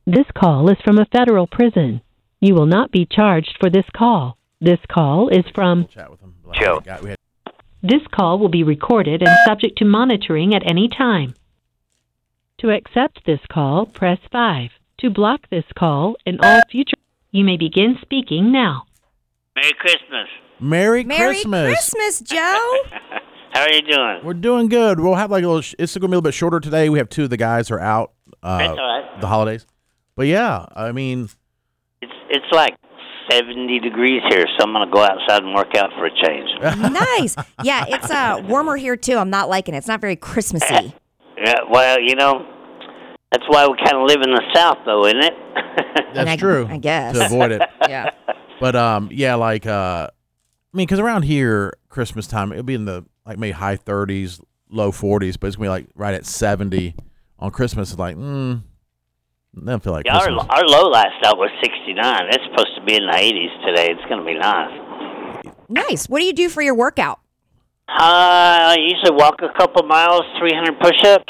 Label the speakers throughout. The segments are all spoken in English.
Speaker 1: This call is from a federal prison. You will not be charged for this call. This call is from
Speaker 2: Chat with him.
Speaker 3: Joe.
Speaker 1: This call will be recorded and subject to monitoring at any time. To accept this call, press 5. To block this call and all future, you may begin speaking now.
Speaker 3: Merry Christmas.
Speaker 2: Merry
Speaker 4: Merry
Speaker 2: Christmas.
Speaker 4: Christmas, Joe.
Speaker 3: How are you doing?
Speaker 2: We're doing good. We'll have like a little. It's going to be a little bit shorter today. We have two of the guys are out.
Speaker 3: That's all right.
Speaker 2: The holidays. But yeah, I mean,
Speaker 3: It's like 70 degrees here, so I'm going to go outside and work out for a change.
Speaker 4: Nice. Yeah, it's warmer here too. I'm not liking it. It's not very Christmassy.
Speaker 3: Yeah, well, that's why we kind of live in the South, though, isn't it?
Speaker 2: that's true.
Speaker 4: I guess.
Speaker 2: To avoid it.
Speaker 4: Yeah.
Speaker 2: But yeah, like I mean, because around here, Christmas time, it'll be in the like maybe high 30s, low 40s, but it's gonna be like right at 70 on Christmas. It's like, doesn't feel like
Speaker 3: Yeah,
Speaker 2: Christmas.
Speaker 3: our low last out was 69. It's supposed to be in the 80s today. It's going to be nice.
Speaker 4: Nice. What do you do for your workout?
Speaker 3: I usually walk a couple miles, 300 push-ups.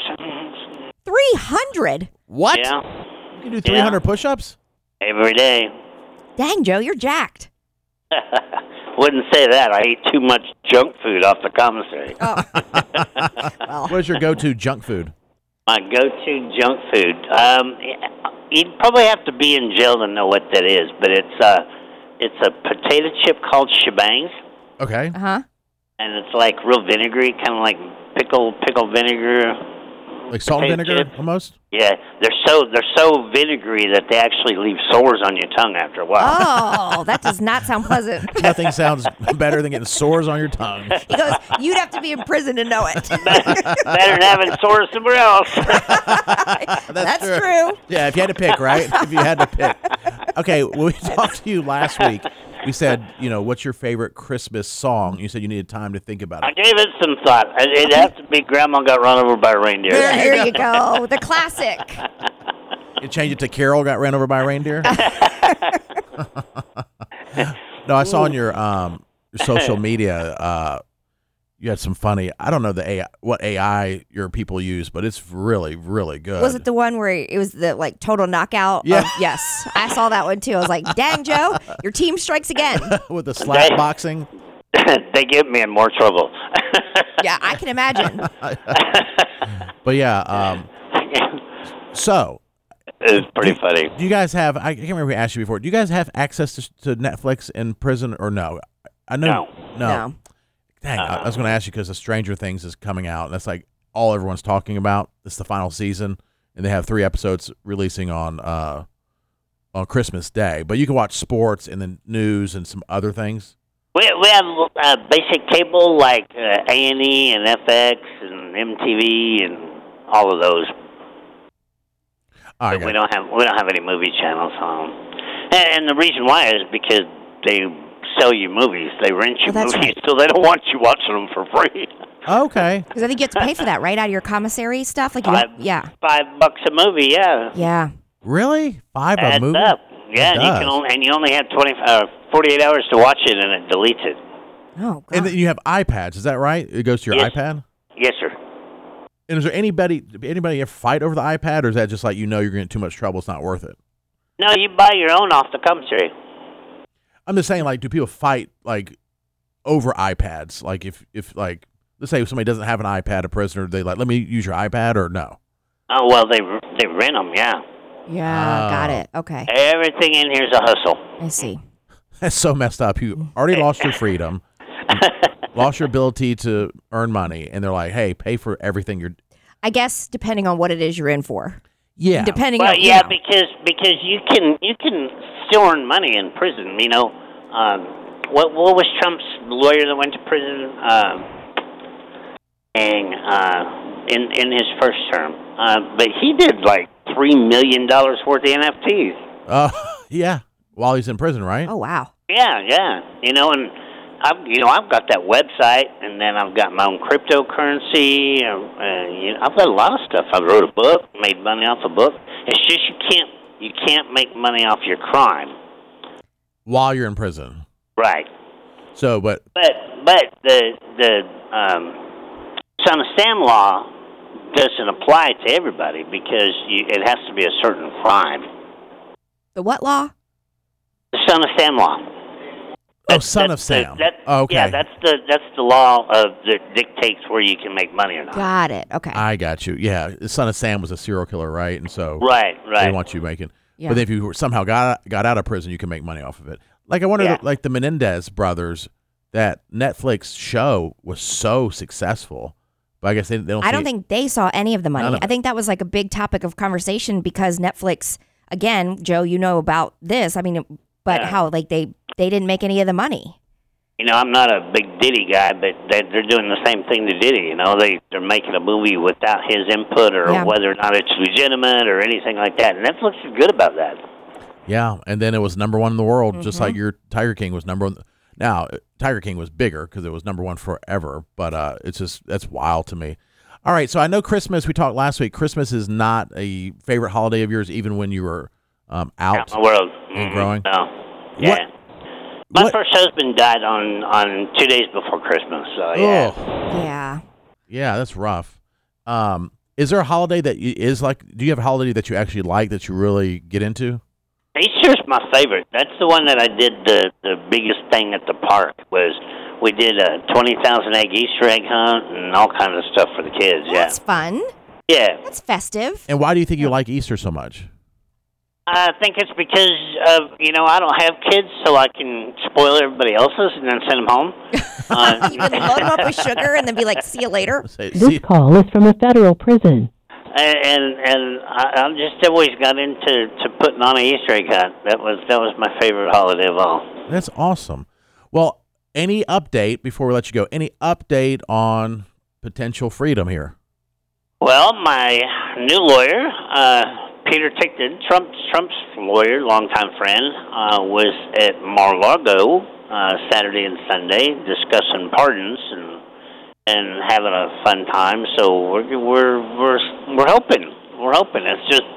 Speaker 4: 300.
Speaker 2: What?
Speaker 3: Yeah,
Speaker 2: You can do 300 push-ups?
Speaker 3: every day.
Speaker 4: Dang, Joe, you're jacked.
Speaker 3: Wouldn't say that. I eat too much junk food off the commissary.
Speaker 4: Well,
Speaker 2: What is your go-to junk food?
Speaker 3: My go-to junk food. You'd probably have to be in jail to know what that is, but it's a potato chip called shebangs,
Speaker 2: Okay.
Speaker 4: uh-huh.
Speaker 3: and it's like real vinegary, kind of like pickle vinegar.
Speaker 2: Like salt and
Speaker 3: Potato
Speaker 2: vinegar,
Speaker 3: chips.
Speaker 2: almost?
Speaker 3: Yeah, they're so vinegary that they actually leave sores on your tongue after a while.
Speaker 4: Oh, that does not sound pleasant.
Speaker 2: Nothing sounds better than getting sores on your tongue.
Speaker 4: He goes, you'd have to be in prison to know it.
Speaker 3: Better than having sores somewhere else.
Speaker 4: That's true.
Speaker 2: Yeah, if you had to pick, right? If you had to pick. Okay, when we talked to you last week, we said, what's your favorite Christmas song? You said you needed time to think about
Speaker 3: I
Speaker 2: it.
Speaker 3: gave it some thought. It'd have to be Grandma Got Run Over by a Reindeer.
Speaker 4: There you go. The classic.
Speaker 2: You change it to Carol Got Ran Over by a Reindeer? No, I saw on your social media, you had some funny, I don't know what AI your people use, but it's really, really good.
Speaker 4: Was it the one where it was the total knockout?
Speaker 2: Yeah.
Speaker 4: Yes. I saw that one too. I was like, dang, Joe, your team strikes again.
Speaker 2: With the slap boxing?
Speaker 3: They get me in more trouble.
Speaker 4: Yeah, I can imagine.
Speaker 2: But yeah, so.
Speaker 3: It's pretty funny.
Speaker 2: Do you guys have, I can't remember if we asked you before, do you guys have access to Netflix in prison or no? I know.
Speaker 4: No.
Speaker 2: Dang, I was going to ask you because the Stranger Things is coming out, and that's like all everyone's talking about. It's the final season, and they have 3 episodes releasing on Christmas Day. But you can watch sports and the news and some other things.
Speaker 3: We have basic cable like A&E and FX and MTV and all of those. But we don't have any movie channels on. And the reason why is because they sell you movies. They rent you movies,
Speaker 4: right.
Speaker 3: so they don't want you watching them for free.
Speaker 2: Okay.
Speaker 4: Because I think you have to pay for that, right? Out of your commissary stuff? Yeah.
Speaker 3: $5 a movie, yeah.
Speaker 4: Yeah.
Speaker 2: Really? $5 a
Speaker 3: Adds
Speaker 2: movie?
Speaker 3: up. Yeah,
Speaker 2: It
Speaker 3: and
Speaker 2: does.
Speaker 3: you only have 48 hours to watch it, and it deletes it.
Speaker 4: Oh, God.
Speaker 2: And then you have iPads, is that right? It goes to your
Speaker 3: Yes.
Speaker 2: iPad?
Speaker 3: Yes, sir.
Speaker 2: And is there anybody ever fight over the iPad, or is that just like you're going to get too much trouble, it's not worth it?
Speaker 3: No, you buy your own off the commissary.
Speaker 2: I'm just saying, like, do people fight like over iPads? Like, if like, let's say if somebody doesn't have an iPad, a prisoner, they like, let me use your iPad, or no?
Speaker 3: Oh well, they rent them, yeah.
Speaker 4: Yeah, got it. Okay.
Speaker 3: Everything in here's a hustle.
Speaker 4: I see.
Speaker 2: That's so messed up. You already lost your freedom, lost your ability to earn money, and they're like, hey, pay for everything you're.
Speaker 4: I guess depending on what it is you're in for.
Speaker 2: Yeah.
Speaker 4: Depending
Speaker 3: Well,
Speaker 4: on
Speaker 3: yeah, because you can still earn money in prison. What was Trump's lawyer that went to prison? In his first term, but he did like $3 million worth of NFTs.
Speaker 2: Yeah. While he's in prison, right?
Speaker 4: Oh, wow.
Speaker 3: Yeah. And I've got that website, and then I've got my own cryptocurrency. I've got a lot of stuff. I wrote a book, made money off a book. It's just you can't make money off your crime.
Speaker 2: While you're in prison.
Speaker 3: Right.
Speaker 2: So, but
Speaker 3: the Son of Sam law doesn't apply to everybody because it has to be a certain crime.
Speaker 4: The what law?
Speaker 3: The Son of Sam law.
Speaker 2: Oh, Son of Sam. Okay.
Speaker 3: Yeah, that's the law that dictates where you can make money or not.
Speaker 4: Got it. Okay.
Speaker 2: I got you. Yeah, the Son of Sam was a serial killer, right? And so
Speaker 3: Right.
Speaker 2: they want you making.
Speaker 4: Yeah.
Speaker 2: But if you somehow got out of prison, you can make money off of it. Like I wonder, like the Menendez brothers, that Netflix show was so successful, but I guess they don't.
Speaker 4: I don't think they saw any of the money.
Speaker 2: None of
Speaker 4: I think that was like a big topic of conversation because Netflix, again, Joe, you know about this. I mean, but how like they didn't make any of the money.
Speaker 3: You know, I'm not a big Diddy guy, but they're doing the same thing to Diddy. You know, they're making a movie without his input or whether or not it's legitimate or anything like that. And Netflix is good about that.
Speaker 2: Yeah, and then it was number one in the world, just like your Tiger King was number one. Now, Tiger King was bigger because it was number one forever, but it's just that's wild to me. All right, so I know Christmas. We talked last week. Christmas is not a favorite holiday of yours, even when you were out
Speaker 3: in the world
Speaker 2: and growing.
Speaker 3: No, yeah. My first husband died on 2 days before Christmas. So yeah.
Speaker 4: Yeah.
Speaker 2: Yeah, that's rough. Is there a holiday that is like? Do you have a holiday that you actually like that you really get into?
Speaker 3: Easter's my favorite. That's the one that I did the biggest thing at the park was we did a 20,000 egg Easter egg hunt and all kinds of stuff for the kids.
Speaker 4: That's fun.
Speaker 3: Yeah.
Speaker 4: That's festive.
Speaker 2: And why do you think you like Easter so much?
Speaker 3: I think it's because of, I don't have kids, so I can spoil everybody else's and then send them home.
Speaker 4: You can load them up with sugar and then be like, see you later.
Speaker 1: This call is from a federal prison.
Speaker 3: And I just always got into putting on an Easter egg hunt. That was my favorite holiday of all.
Speaker 2: That's awesome. Well, any update before we let you go? Any update on potential freedom here?
Speaker 3: Well, my new lawyer, Peter Tickton, Trump's lawyer, longtime friend, was at Mar-a-Lago Saturday and Sunday discussing pardons and having a fun time. So we're hoping. We're hoping. It's just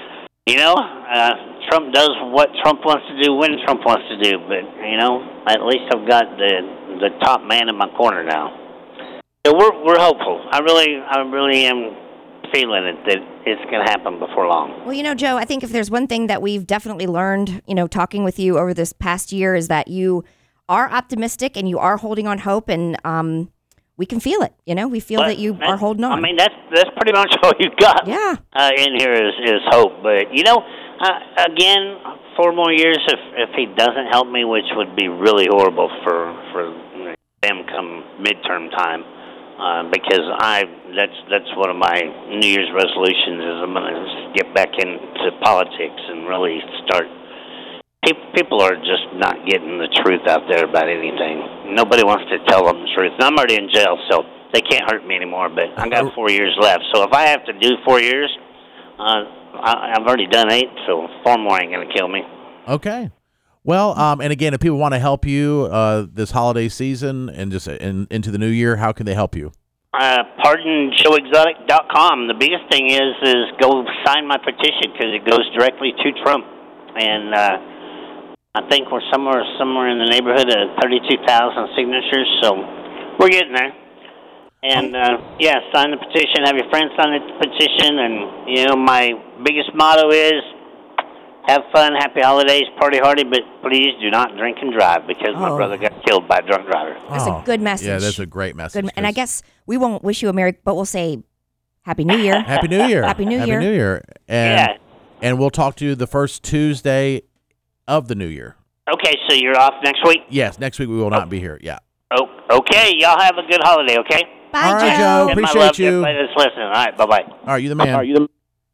Speaker 3: Trump does what Trump wants to do when Trump wants to do. But at least I've got the top man in my corner now. So we're hopeful. I really am feeling it that it's going to happen before long.
Speaker 4: Well, Joe, I think if there's one thing that we've definitely learned, talking with you over this past year is that you are optimistic and you are holding on hope, and we can feel it. We feel that you are holding on.
Speaker 3: I mean, that's pretty much all you got.
Speaker 4: Yeah.
Speaker 3: In here is hope, but again, 4 more years if he doesn't help me, which would be really horrible for them come midterm time. Because that's one of my New Year's resolutions is I'm going to get back into politics and really start. People are just not getting the truth out there about anything. Nobody wants to tell them the truth. And I'm already in jail, so they can't hurt me anymore. But I got 4 years left, so if I have to do 4 years, I've already done 8, so 4 more ain't going to kill me.
Speaker 2: Okay. Well, and again, if people want to help you this holiday season and just into the new year, how can they help you?
Speaker 3: PardonJoeExotic.com. The biggest thing is go sign my petition because it goes directly to Trump, and I think we're somewhere in the neighborhood of 32,000 signatures, so we're getting there. And sign the petition. Have your friends sign the petition, and my biggest motto is. Have fun, happy holidays, party hardy, but please do not drink and drive because my brother got killed by a drunk driver.
Speaker 4: That's a good message.
Speaker 2: Yeah, that's a great message.
Speaker 4: And I guess we won't wish you a Merry, but we'll say Happy New Year.
Speaker 2: Happy New Year.
Speaker 4: Happy New Year.
Speaker 2: Happy New Year. And we'll talk to you the first Tuesday of the new year.
Speaker 3: Okay, so you're off next week?
Speaker 2: Yes, next week we will not be here. Yeah.
Speaker 3: Oh, okay. Y'all have a good holiday, okay?
Speaker 4: Bye,
Speaker 2: All right,
Speaker 4: Joe.
Speaker 2: Joe.
Speaker 3: And
Speaker 2: Appreciate
Speaker 3: my love to
Speaker 2: you.
Speaker 3: everybody that's listening. All right, bye-bye.
Speaker 2: All right, you the man.